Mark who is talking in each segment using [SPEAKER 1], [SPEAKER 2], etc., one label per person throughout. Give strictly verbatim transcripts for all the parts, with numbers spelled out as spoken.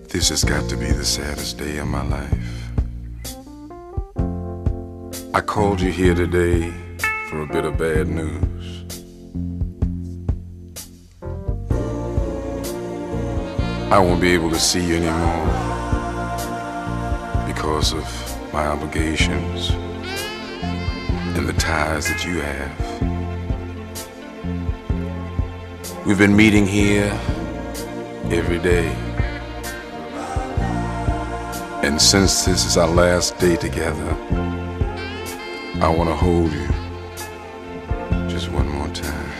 [SPEAKER 1] This has got to be the saddest day of my life. I called you here today for a bit of bad news. I won't be able to see you anymore because of my obligations and the ties that you have. We've been meeting here every day. And since this is our last day together, I want to hold you just one more time.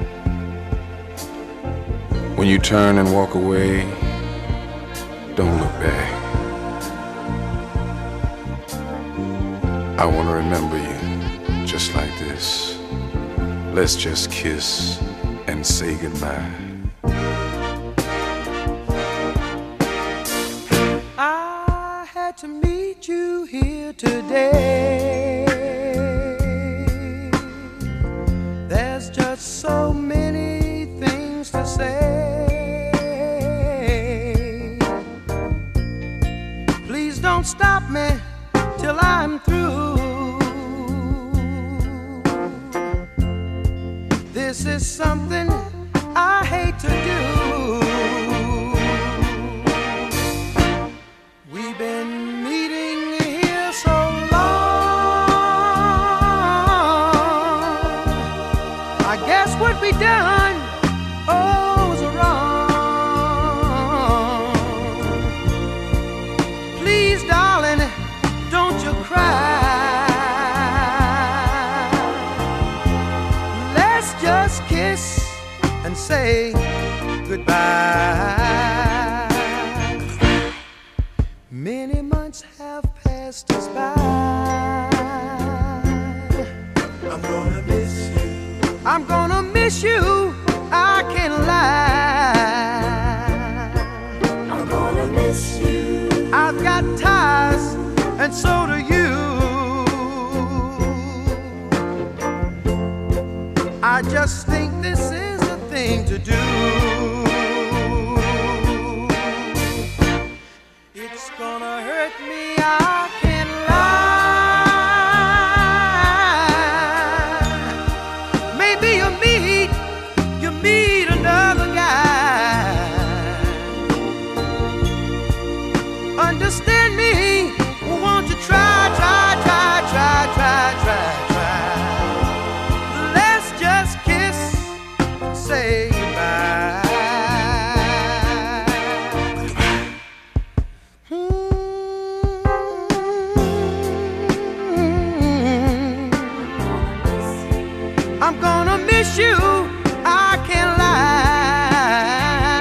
[SPEAKER 1] When you turn and walk away, don't look back. I want to remember you just like this. Let's just kiss and say goodbye.
[SPEAKER 2] I had to meet you here today. There's just so many things to say. Please don't stop me till I'm through. This is something I hate to do. We've been meeting here so long. I guess what we done, oh, was wrong. Please, darling, don't you cry. Let's just kiss and say goodbye. Many months have passed us by. I'm gonna miss you. I'm gonna miss you. I can't lie.
[SPEAKER 3] I'm gonna miss you.
[SPEAKER 2] I've got ties, and so do you. I just think this is the thing to do. It's gonna hurt me, I can't lie. Maybe you meet, you meet another guy. Understand me, won't you try, try, try, try, try, try, try. Let's just kiss and say goodbye. I'm gonna miss you, I can't lie.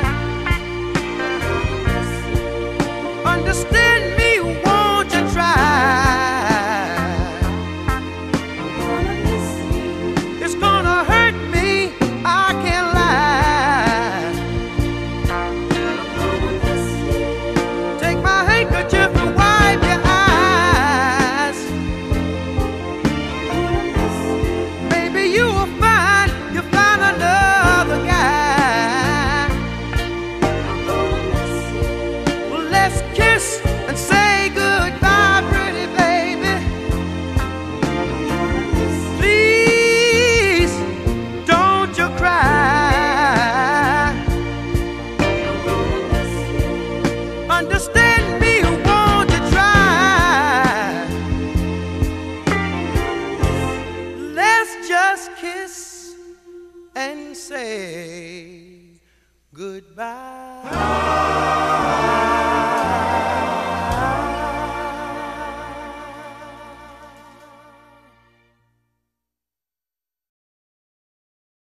[SPEAKER 2] Understand me, won't you try? It's gonna hurt me, I can't lie. Take my handkerchief and wipe your eyes. Maybe you will find, you'll find another guy. Well, let's kiss and say goodbye, pretty baby. Please, don't you cry. Understand me, won't you try? Let's just kiss and say goodbye.